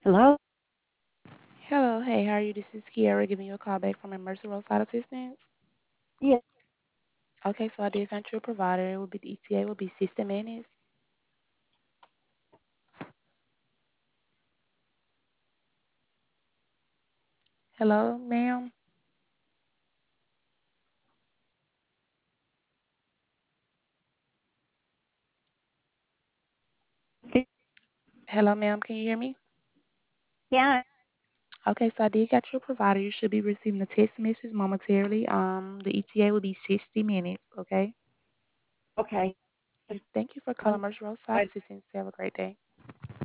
Hello? Hello, hey, how are you? This is Kiara giving you a call back from Emergency Roadside Assistance. Yeah. Okay, so I did find you a provider. It will be the ETA will be 60 minutes. Hello, ma'am. Hello, ma'am. Can you hear me? Yeah. Okay, so I did got you a provider. You should be receiving a text message momentarily. The ETA will be 60 minutes. Okay. Okay. Thank you for calling Um, Emergency Roadside I, Assistance. Have a great day.